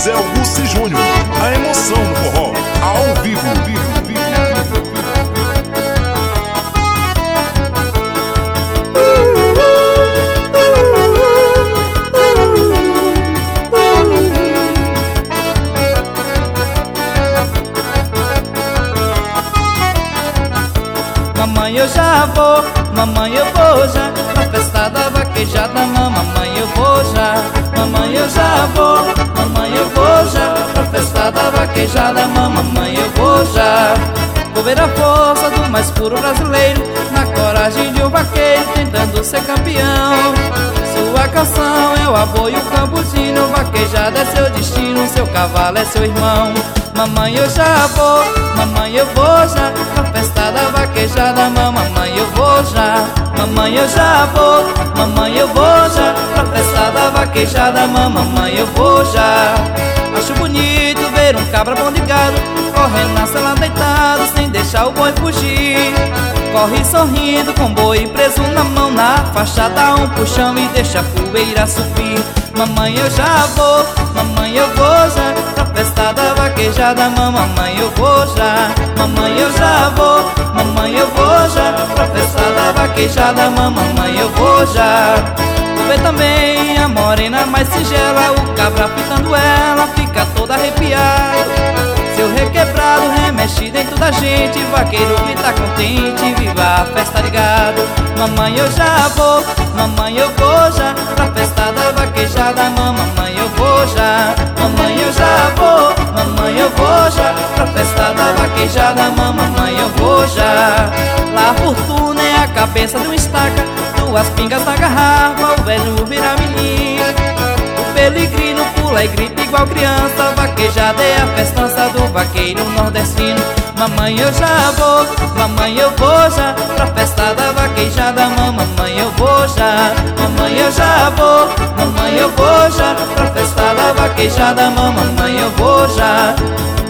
Zé Augusto Júnior, a emoção do forró, ao vivo, vivo, vivo. Mamãe, eu já vou, mamãe, eu vou já pra festa da vaquejada, mamãe, eu vou já. Mamãe, eu já vou, mamãe, eu vou já pra festa da vaquejada, mamãe, eu vou já. Vou ver a força do mais puro brasileiro, na coragem de um vaqueiro tentando ser campeão. Sua canção é o aboio campusino, vaquejada é seu destino, seu cavalo é seu irmão. Mamãe, eu já vou, mamãe, eu vou já pra festa da vaquejada, mamãe, eu vou já. Mamãe, eu já vou, mamãe, eu vou já pra festa da vaquejada, mamãe, eu vou já. Acho bonito ver um cabra bom de gado correndo na cela deitado sem deixar o boi fugir. Corre sorrindo com o boi preso na mão, na faixa dá um puxão e deixa a poeira subir. Mamãe, eu já vou, mamãe, eu vou já pra festa da vaquejada, mamãe, eu vou já. Mamãe, eu já vou, mamãe, eu vou já pra festa da vaquejada, mamãe, eu vou já. Vou ver também a morena mais singela, o cabra fitando ela, fica toda arrepiado. Seu requebrado remexe dentro da gente, vaqueiro grita contente, viva a festa ligado. Mamãe, eu já vou, mamãe, eu vou já pra festa da vaquejada, mamãe, eu vou já. Mamãe, eu já vou, mamãe, eu vou já pra festa da vaquejada, mamãe, eu vou já. Lá a fortuna é a cabeça de uma estaca, duas pingas na garrafa, o velho vira menino. O pelegrino pula e grita igual criança, vaquejada é a festança do vaqueiro nordestino. Mamãe, eu já vou, mamãe, eu vou já pra festa da vaquejada, mamãe, eu vou já. Mamãe, eu já vou, mamãe, eu vou já pra festa da vaquejada, mamãe, eu vou já.